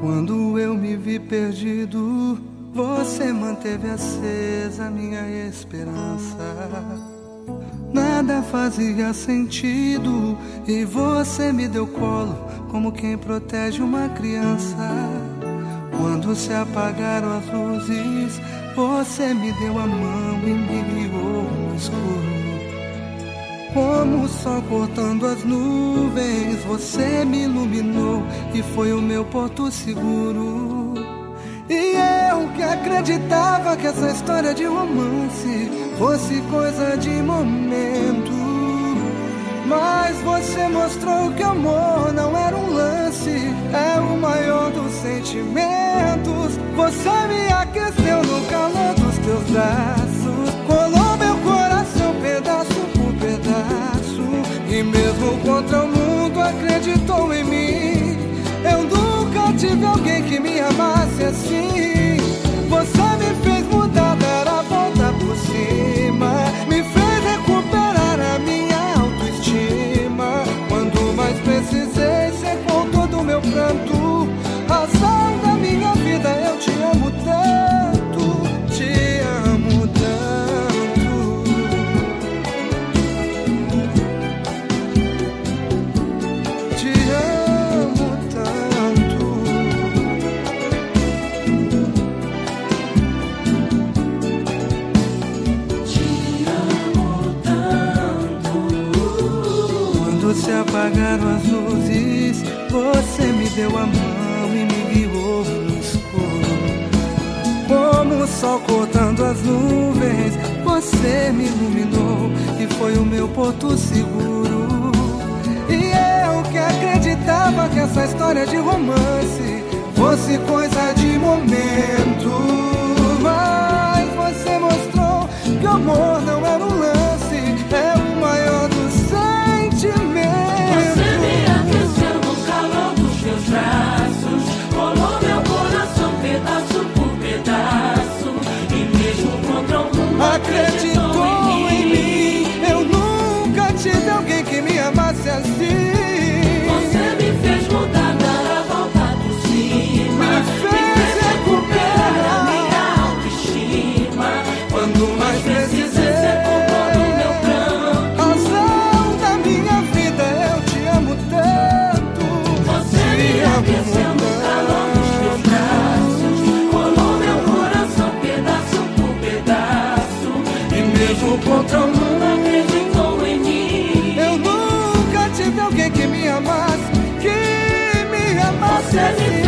Quando eu me vi perdido, você manteve acesa minha esperança. Nada fazia sentido e você me deu colo como quem protege uma criança. Quando se apagaram as luzes, você me deu a mão e me guiou no escuro. Como o sol cortando as nuvens, você me iluminou e foi o meu porto seguro. E eu que acreditava que essa história de romance fosse coisa de momento, mas você mostrou que amor não era um lance, é o maior dos sentimentos. Você me aqueceu no calor dos teus braços, colou meu coração pedaço por pedaço, e mesmo contra o mundo acreditou em mim. Eu nunca tive alguém que me amasse assim. Você me fez mudar, dar a volta por cima, me fez recuperar a minha autoestima. Quando mais precisei, secou todo o meu pranto. Razão da minha vida, eu te amo tanto, te amo tanto. Te amo tanto. Te amo tanto. Quando se apagaram as luzes, você me deu a mão e me guiou no escuro. Como o sol cortando as nuvens, você me iluminou e foi o meu porto seguro. E eu que acreditava que essa história de romance fosse coisa de momento, mas você mostrou que o amor não era um lance, é o maior dos sentimentos. Você me aqueceu no calor dos teus braços, colou meu coração pedaço por pedaço, e mesmo contra o mundo Acreditou em mim. Eu nunca tive alguém que me amasse assim. Você me fez mudar, dar a volta por cima, Me fez recuperar a minha autoestima. Quando mais precisei, secou todo o meu pranto. razão da minha vida, eu te amo tanto. Você me aqueceu no calor dos teus braços, colou meu coração pedaço por pedaço, E mesmo contra o mundo, acreditou em mim. eu nunca tive alguém que me amasse Você me assim.